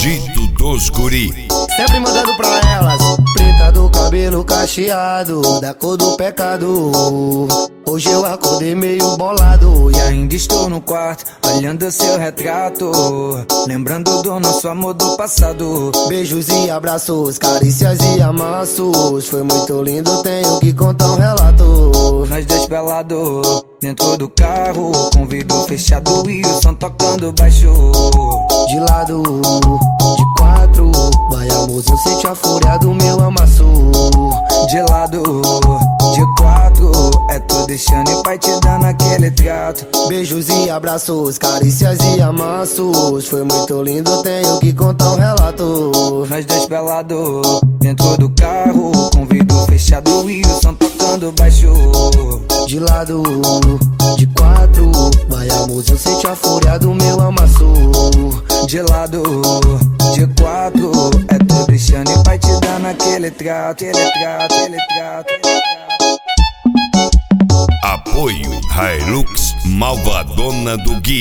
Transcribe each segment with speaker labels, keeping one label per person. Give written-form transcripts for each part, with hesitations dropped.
Speaker 1: Agito dos Guri.
Speaker 2: Sempre mandando pra elas. Preta do cabelo cacheado, da cor do pecado. Hoje eu acordei meio bolado
Speaker 3: e ainda estou no quarto, olhando seu retrato, lembrando do nosso amor do passado.
Speaker 2: Beijos e abraços, carícias e amassos. Foi muito lindo, tenho que contar um relato.
Speaker 3: Nós dois pelados, dentro do carro, com vidro fechado e o som tocando baixo.
Speaker 2: De lado, de quatro, vai amor, eu sente a fúria do meu amasso.
Speaker 3: De lado, de quatro, é tu deixando e pai te dando aquele trato.
Speaker 2: Beijos e abraços, carícias e amassos. Foi muito lindo, tenho que contar um relato.
Speaker 3: Nós dois pelados, dentro do carro, com vidro fechado e o som tocando baixo.
Speaker 2: De lado, de quatro, vai amor, eu sente a fúria do meu amasso.
Speaker 3: De lado, de quatro, é tu deixando e pai te dando aquele trato, aquele trato.
Speaker 1: Apoio Hilux Malvadona do Gui.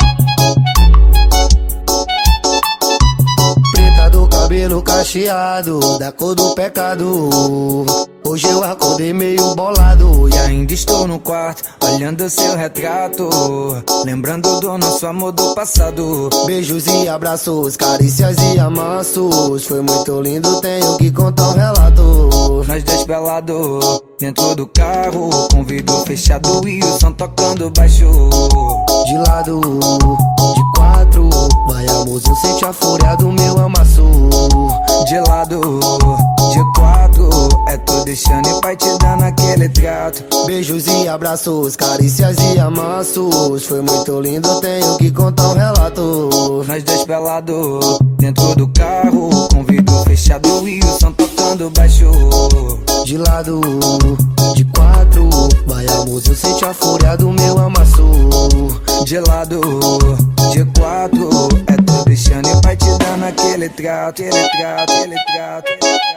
Speaker 2: Preta do cabelo cacheado, da cor do pecado. Hoje eu acordei meio bolado
Speaker 3: e ainda estou no quarto, olhando seu retrato, lembrando do nosso amor do passado.
Speaker 2: Beijos e abraços, carícias e amassos. Foi muito lindo, tenho que contar um relato.
Speaker 3: Nós dois pelados, dentro do carro, com vidro fechado e o som tocando baixo.
Speaker 2: De lado, de quatro, vai amor, eu sente a fúria do meu amasso.
Speaker 3: De lado, de quatro, é tu deixando e pai te dando aquele trato.
Speaker 2: Beijos e abraços, carícias e amassos. Foi muito lindo, tenho que contar um relato.
Speaker 3: Nós dois pelados, dentro do carro, com vidro fechado e o som tocando baixo.
Speaker 2: De lado, de quatro, vai amor, eu sente a fúria do meu amasso.
Speaker 3: De lado, de quatro, é tu deixando e pai te dando aquele trato, aquele trato.